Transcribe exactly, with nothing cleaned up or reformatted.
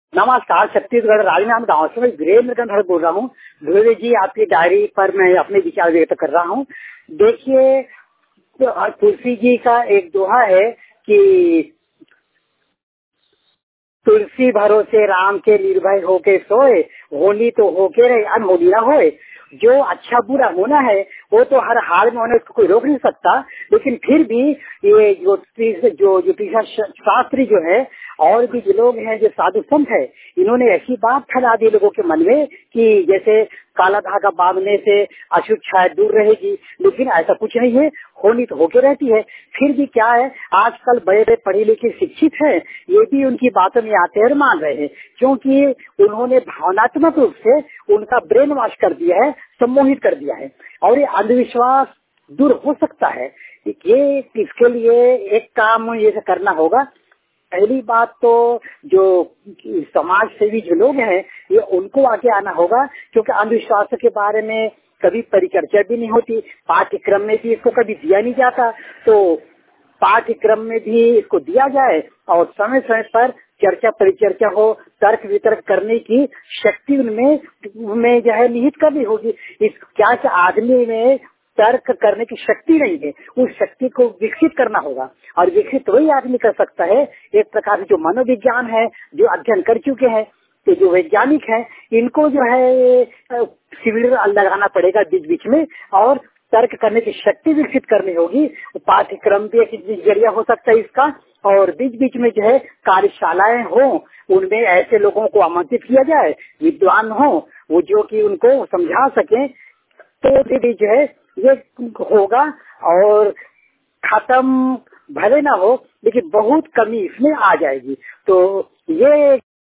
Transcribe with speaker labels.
Speaker 1: नमस्कार, छत्तीसगढ़ राजनांद गांव से मैं वीरेंद्र गंधड़ बोल रहा हूँ। ध्रुव जी, आपकी डायरी पर मैं अपने विचार व्यक्त कर रहा हूँ। देखिए, तुलसी जी का एक दोहा है कि तुलसी भरोसे राम के निर्भय होके सोए, होली तो होके रहे अनहोली ना होए। जो अच्छा बुरा होना है वो तो हर हाल में होने को कोई रोक नहीं सकता, लेकिन फिर भी ये जो जो ज्योतिषा शास्त्री जो है और भी जो लोग हैं, जो साधु संत है, इन्होंने ऐसी बात फैला दी लोगों के मन में कि जैसे काला धागा बांधने से अशुभ छाया दूर रहेगी, लेकिन ऐसा कुछ नहीं है, होनी तो होके रहती है। फिर भी क्या है, आजकल बड़े बड़े पढ़े लिखे शिक्षित हैं, ये भी उनकी बातों में आते हैं, मान रहे हैं, क्योंकि उन्होंने भावनात्मक रूप से उनका ब्रेन वॉश कर दिया है, सम्मोहित कर दिया है। और ये अंधविश्वास दूर हो सकता है। ये इसके लिए एक काम ये करना होगा। पहली बात तो जो समाज सेवी जो लोग हैं, ये उनको आगे आना होगा, क्योंकि अंधविश्वास के बारे में कभी परिचर्चा भी नहीं होती, पाठ्यक्रम में भी इसको कभी दिया नहीं जाता। तो पाठ्यक्रम में भी इसको दिया जाए और समय समय पर चर्चा परिचर्चा हो, तर्क वितर्क करने की शक्ति उनमें में जो है निहित करनी होगी। इस क्या आदमी में तर्क करने की शक्ति नहीं है, उस शक्ति को विकसित करना होगा, और विकसित वही आदमी कर सकता है एक प्रकार से जो मनोविज्ञान है, जो अध्ययन कर चुके हैं, तो जो वैज्ञानिक है, इनको जो है शिविर लगाना पड़ेगा बीच बीच में, और तर्क करने की शक्ति विकसित करनी होगी। पाठ्यक्रम भी एक जरिया हो सकता है इसका, और बीच बीच में जो है कार्यशालाएं हो, उनमें ऐसे लोगों को आमंत्रित किया जाए, विद्वान हो, वो जो कि उनको समझा सके, तो भी जो है ये होगा। और खत्म भले ना हो, लेकिन बहुत कमी इसमें आ जाएगी। तो ये